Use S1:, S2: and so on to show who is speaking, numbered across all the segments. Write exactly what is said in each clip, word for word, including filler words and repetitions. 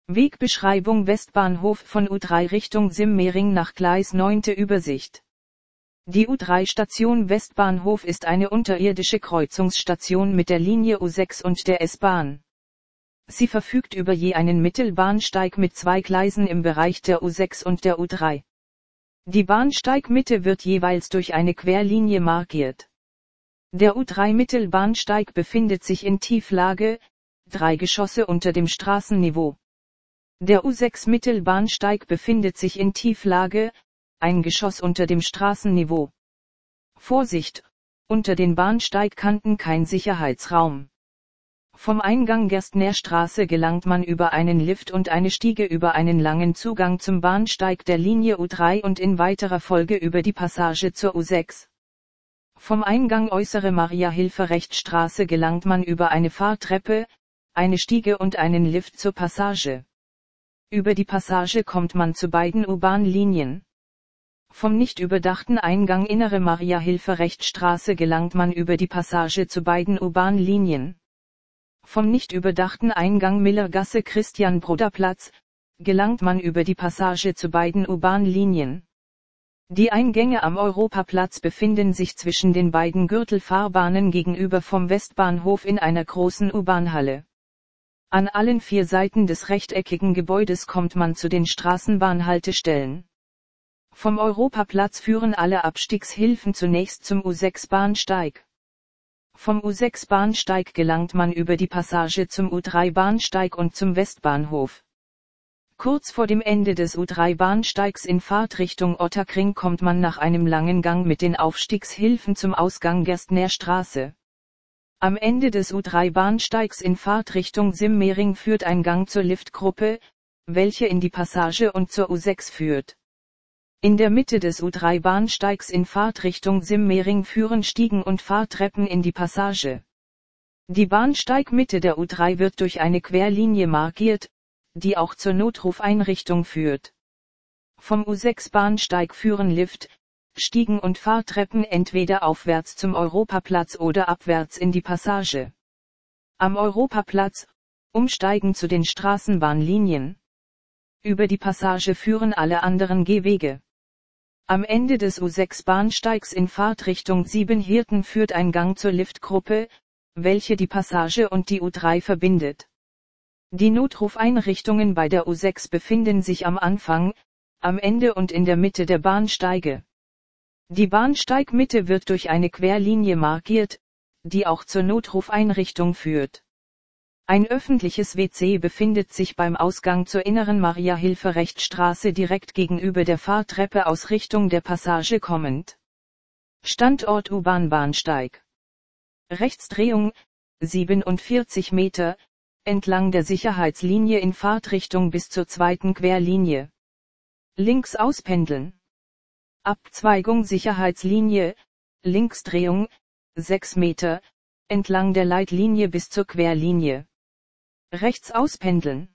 S1: Wegbeschreibung Westbahnhof von U drei Richtung Simmering nach Gleis neunte Übersicht. Die U drei Station Westbahnhof ist eine unterirdische Kreuzungsstation mit der Linie U sechs und der S-Bahn. Sie verfügt über je einen Mittelbahnsteig mit zwei Gleisen im Bereich der U sechs und der U drei. Die Bahnsteigmitte wird jeweils durch eine Querlinie markiert. Der U drei Mittelbahnsteig befindet sich in Tieflage, drei Geschosse unter dem Straßenniveau. Der U sechs Mittelbahnsteig befindet sich in Tieflage, ein Geschoss unter dem Straßenniveau. Vorsicht, unter den Bahnsteigkanten kein Sicherheitsraum. Vom Eingang Gerstnerstraße gelangt man über einen Lift und eine Stiege über einen langen Zugang zum Bahnsteig der Linie U drei und in weiterer Folge über die Passage zur U sechs. Vom Eingang Äußere Maria-Hilfer-Rechtstraße gelangt man über eine Fahrtreppe, eine Stiege und einen Lift zur Passage. Über die Passage kommt man zu beiden U-Bahn-Linien. Vom nicht überdachten Eingang Innere Maria-Hilfer-Rechtstraße gelangt man über die Passage zu beiden U-Bahn-Linien. Vom nicht überdachten Eingang Millergasse Christian-Broder-Platz gelangt man über die Passage zu beiden U-Bahn-Linien. Die Eingänge am Europaplatz befinden sich zwischen den beiden Gürtelfahrbahnen gegenüber vom Westbahnhof in einer großen U-Bahn-Halle. An allen vier Seiten des rechteckigen Gebäudes kommt man zu den Straßenbahnhaltestellen. Vom Europaplatz führen alle Abstiegshilfen zunächst zum U sechs Bahnsteig. Vom U sechs Bahnsteig gelangt man über die Passage zum U drei Bahnsteig und zum Westbahnhof. Kurz vor dem Ende des U drei Bahnsteigs in Fahrtrichtung Ottakring kommt man nach einem langen Gang mit den Aufstiegshilfen zum Ausgang Gerstnerstraße. Am Ende des U drei Bahnsteigs in Fahrtrichtung Simmering führt ein Gang zur Liftgruppe, welche in die Passage und zur U sechs führt. In der Mitte des U drei Bahnsteigs in Fahrtrichtung Simmering führen Stiegen und Fahrtreppen in die Passage. Die Bahnsteigmitte der U drei wird durch eine Querlinie markiert, die auch zur Notrufeinrichtung führt. Vom U sechs Bahnsteig führen Lift, Stiegen und Fahrtreppen entweder aufwärts zum Europaplatz oder abwärts in die Passage. Am Europaplatz, umsteigen zu den Straßenbahnlinien. Über die Passage führen alle anderen Gehwege. Am Ende des U sechs Bahnsteigs in Fahrtrichtung Siebenhirten führt ein Gang zur Liftgruppe, welche die Passage und die U drei verbindet. Die Notrufeinrichtungen bei der U sechs befinden sich am Anfang, am Ende und in der Mitte der Bahnsteige. Die Bahnsteigmitte wird durch eine Querlinie markiert, die auch zur Notrufeinrichtung führt. Ein öffentliches W C befindet sich beim Ausgang zur Inneren Maria-Hilfer-Rechtstraße direkt gegenüber der Fahrtreppe aus Richtung der Passage kommend. Standort U-Bahn-Bahnsteig. Rechtsdrehung, siebenundvierzig Meter, entlang der Sicherheitslinie in Fahrtrichtung bis zur zweiten Querlinie. Links auspendeln. Abzweigung Sicherheitslinie, Linksdrehung, sechs Meter, entlang der Leitlinie bis zur Querlinie. Rechts auspendeln.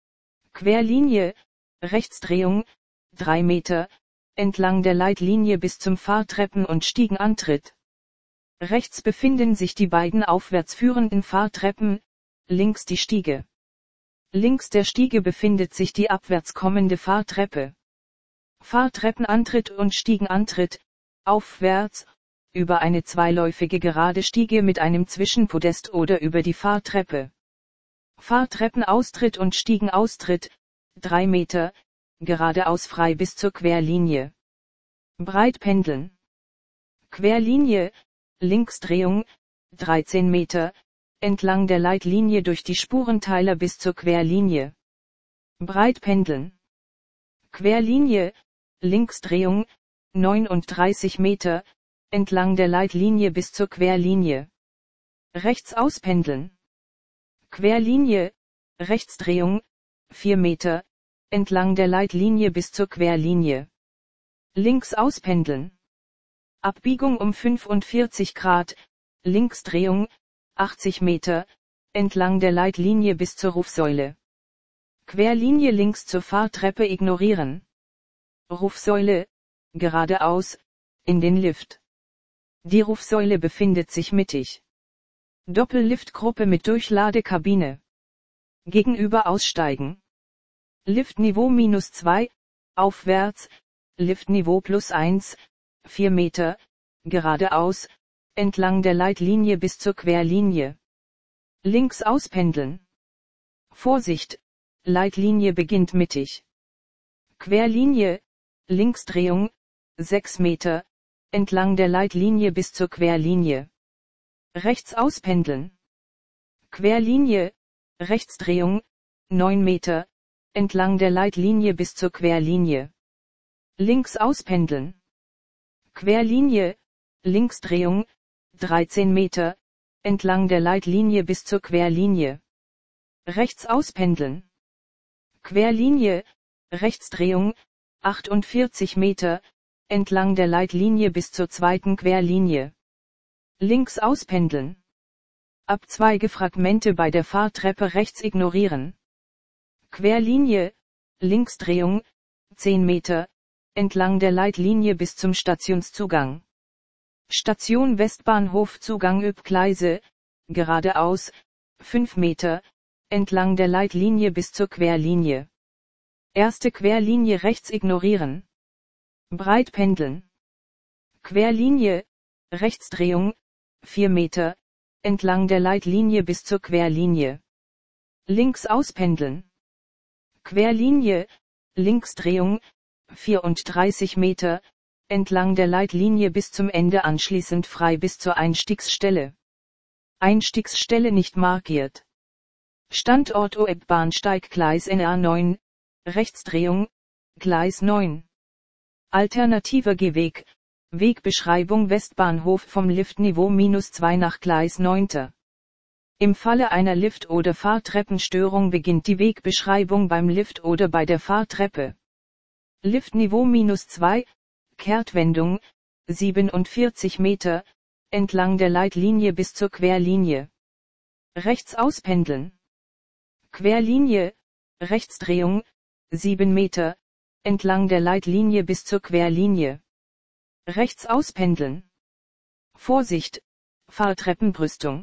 S1: Querlinie, Rechtsdrehung, drei Meter, entlang der Leitlinie bis zum Fahrtreppen- und Stiegenantritt. Rechts befinden sich die beiden aufwärts führenden Fahrtreppen, links die Stiege. Links der Stiege befindet sich die abwärts kommende Fahrtreppe. Fahrtreppenantritt und Stiegenantritt, aufwärts, über eine zweiläufige gerade Stiege mit einem Zwischenpodest oder über die Fahrtreppe. Fahrtreppenaustritt und Stiegenaustritt, drei Meter, geradeaus frei bis zur Querlinie. Breit pendeln. Querlinie, Linksdrehung, dreizehn Meter, entlang der Leitlinie durch die Spurenteiler bis zur Querlinie. Breit pendeln. Querlinie, Linksdrehung, neununddreißig Meter, entlang der Leitlinie bis zur Querlinie. Rechts auspendeln. Querlinie, Rechtsdrehung, vier Meter, entlang der Leitlinie bis zur Querlinie. Links auspendeln. Abbiegung um fünfundvierzig Grad, Linksdrehung, achtzig Meter, entlang der Leitlinie bis zur Rufsäule. Querlinie links zur Fahrtreppe ignorieren. Rufsäule, geradeaus, in den Lift. Die Rufsäule befindet sich mittig. Doppelliftgruppe mit Durchladekabine. Gegenüber aussteigen. Liftniveau minus zwei, aufwärts, Liftniveau plus eins, vier Meter, geradeaus, entlang der Leitlinie bis zur Querlinie. Links auspendeln. Vorsicht, Leitlinie beginnt mittig. Querlinie, Linksdrehung, sechs Meter, entlang der Leitlinie bis zur Querlinie. Rechts auspendeln. Querlinie, Rechtsdrehung, neun Meter, entlang der Leitlinie bis zur Querlinie. Links auspendeln. Querlinie, Linksdrehung, dreizehn Meter, entlang der Leitlinie bis zur Querlinie. Rechts auspendeln. Querlinie, Rechtsdrehung, achtundvierzig Meter, entlang der Leitlinie bis zur zweiten Querlinie. Links auspendeln. Abzweigefragmente bei der Fahrtreppe rechts ignorieren. Querlinie, Linksdrehung, zehn Meter, entlang der Leitlinie bis zum Stationszugang. Station Westbahnhof Zugang Übgleise, geradeaus, fünf Meter, entlang der Leitlinie bis zur Querlinie. Erste Querlinie rechts ignorieren. Breit pendeln. Querlinie, Rechtsdrehung, vier Meter, entlang der Leitlinie bis zur Querlinie. Links auspendeln. Querlinie, Linksdrehung, vierunddreißig Meter, entlang der Leitlinie bis zum Ende anschließend frei bis zur Einstiegsstelle. Einstiegsstelle nicht markiert. Standort O E B-Bahnsteig Gleis N R neun, Rechtsdrehung, Gleis neun. Alternativer Gehweg, Wegbeschreibung Westbahnhof vom Liftniveau minus zwei nach Gleis neun. Im Falle einer Lift- oder Fahrtreppenstörung beginnt die Wegbeschreibung beim Lift oder bei der Fahrtreppe. Liftniveau minus zwei, Kehrtwendung, siebenundvierzig Meter, entlang der Leitlinie bis zur Querlinie. Rechts auspendeln. Querlinie, Rechtsdrehung, sieben Meter, entlang der Leitlinie bis zur Querlinie. Rechts auspendeln. Vorsicht, Fahrtreppenbrüstung.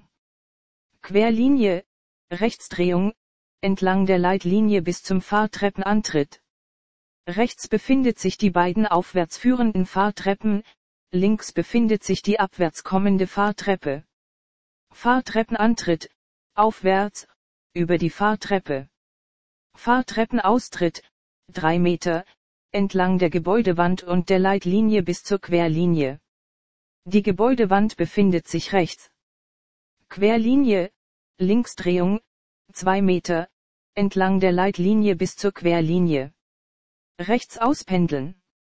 S1: Querlinie, Rechtsdrehung, entlang der Leitlinie bis zum Fahrtreppenantritt. Rechts befindet sich die beiden aufwärts führenden Fahrtreppen, links befindet sich die abwärts kommende Fahrtreppe. Fahrtreppenantritt, aufwärts, über die Fahrtreppe. Fahrtreppenaustritt, drei Meter, entlang der Gebäudewand und der Leitlinie bis zur Querlinie. Die Gebäudewand befindet sich rechts. Querlinie, Linksdrehung, zwei Meter, entlang der Leitlinie bis zur Querlinie. Rechts auspendeln.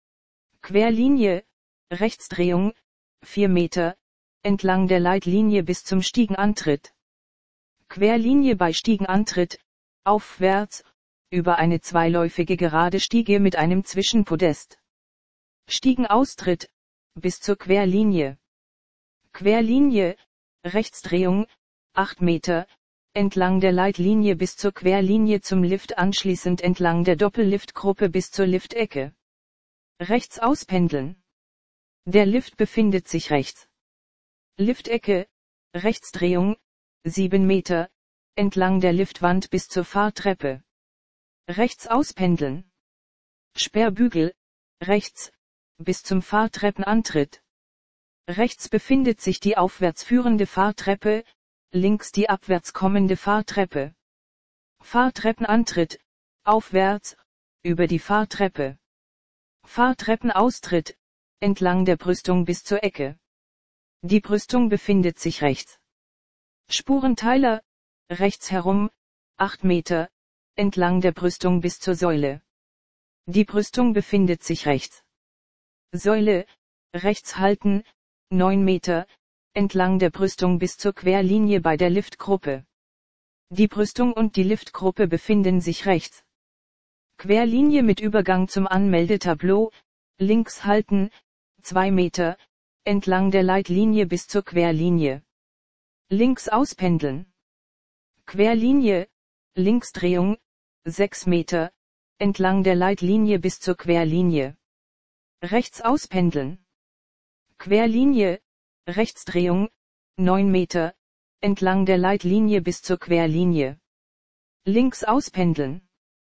S1: Querlinie, Rechtsdrehung, vier Meter, entlang der Leitlinie bis zum Stiegenantritt. Querlinie bei Stiegenantritt, aufwärts, über eine zweiläufige gerade Stiege mit einem Zwischenpodest. Stiegenaustritt, bis zur Querlinie. Querlinie, Rechtsdrehung, acht Meter, entlang der Leitlinie bis zur Querlinie zum Lift anschließend entlang der Doppelliftgruppe bis zur Liftecke. Rechts auspendeln. Der Lift befindet sich rechts. Liftecke, Rechtsdrehung, sieben Meter, entlang der Liftwand bis zur Fahrtreppe. Rechts auspendeln. Sperrbügel, rechts, bis zum Fahrtreppenantritt. Rechts befindet sich die aufwärts führende Fahrtreppe, links die abwärts kommende Fahrtreppe. Fahrtreppenantritt, aufwärts, über die Fahrtreppe. Fahrtreppenaustritt, entlang der Brüstung bis zur Ecke. Die Brüstung befindet sich rechts. Spurenteiler, rechts herum, acht Meter, entlang der Brüstung bis zur Säule. Die Brüstung befindet sich rechts. Säule, rechts halten, neun Meter, entlang der Brüstung bis zur Querlinie bei der Liftgruppe. Die Brüstung und die Liftgruppe befinden sich rechts. Querlinie mit Übergang zum Anmeldetableau, links halten, zwei Meter, entlang der Leitlinie bis zur Querlinie. Links auspendeln. Querlinie, Linksdrehung, sechs Meter, entlang der Leitlinie bis zur Querlinie. Rechts auspendeln. Querlinie, Rechtsdrehung, neun Meter, entlang der Leitlinie bis zur Querlinie. Links auspendeln.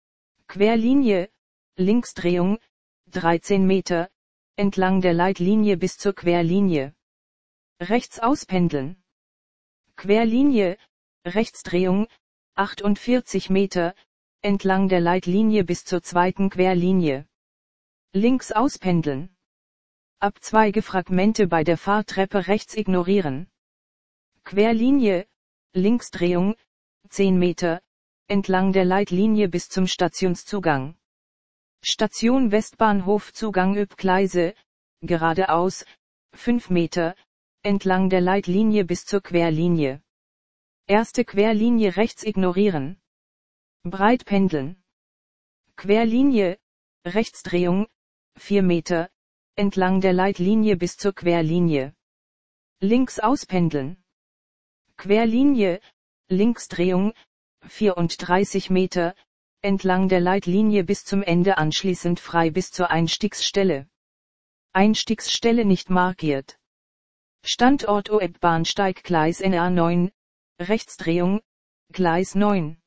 S1: Querlinie, Linksdrehung, dreizehn Meter, entlang der Leitlinie bis zur Querlinie. Rechts auspendeln. Querlinie, Rechtsdrehung, achtundvierzig Meter, entlang der Leitlinie bis zur zweiten Querlinie. Links auspendeln. Abzweigefragmente bei der Fahrtreppe rechts ignorieren. Querlinie, Linksdrehung, zehn Meter, entlang der Leitlinie bis zum Stationszugang. Station Westbahnhof Zugang Üb-Gleise, geradeaus, fünf Meter, entlang der Leitlinie bis zur Querlinie. Erste Querlinie rechts ignorieren. Breit pendeln. Querlinie, Rechtsdrehung, vier Meter, entlang der Leitlinie bis zur Querlinie. Links auspendeln. Querlinie, Linksdrehung, vierunddreißig Meter, entlang der Leitlinie bis zum Ende anschließend frei bis zur Einstiegsstelle. Einstiegsstelle nicht markiert. Standort O E B Bahnsteig Gleis N A neun, Rechtsdrehung, Gleis neun.